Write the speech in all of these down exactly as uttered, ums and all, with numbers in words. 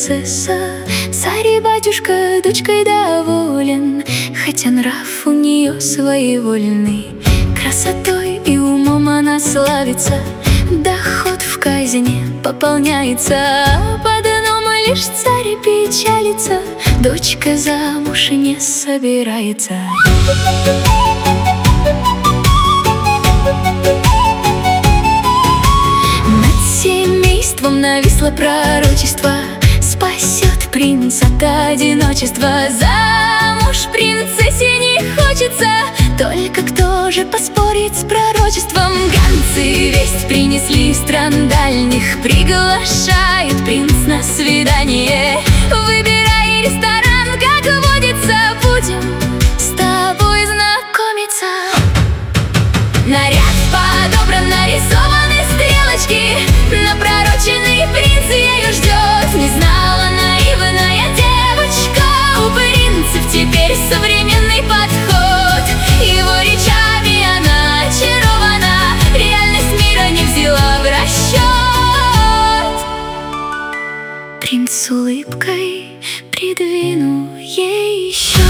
принцесса. Царь-батюшка дочкой доволен, хотя нрав у нее своевольный. Красотой и умом она славится, доход в казне пополняется. Под одном лишь царь печалится, дочка замуж не собирается. Над семейством нависло пророчество, спасет принц от одиночества. Замуж принцессе не хочется, только кто же поспорит с пророчеством? Гонцы весть принесли из стран дальних, приглашает принц на свидание. Выбирай ресторан, как водится, будем с тобой знакомиться. Наряд подобран, нарисованы стрелочки, напророченный принц ею ждет. Не знала наивная девочка, у принцев теперь современный подход. Его речами она очарована, реальность мира не взяла в расчет. Принц с улыбкой придвинул ей еще.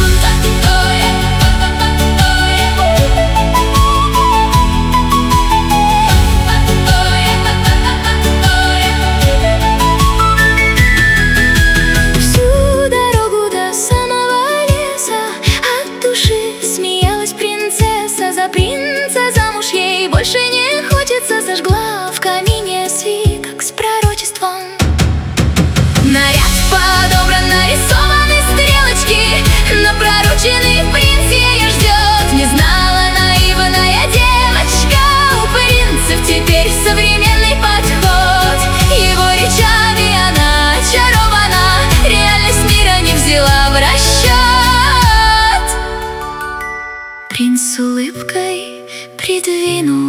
Больше не хочется, зажгла в камине свиток с пророчеством. Наряд подобран, нарисованы стрелочки, напророченный принц ею ждет. Не знала наивная девочка, у принцев теперь современный подход. Его речами она очарована, реальность мира не взяла в расчет. Принц с улыбкой придвинул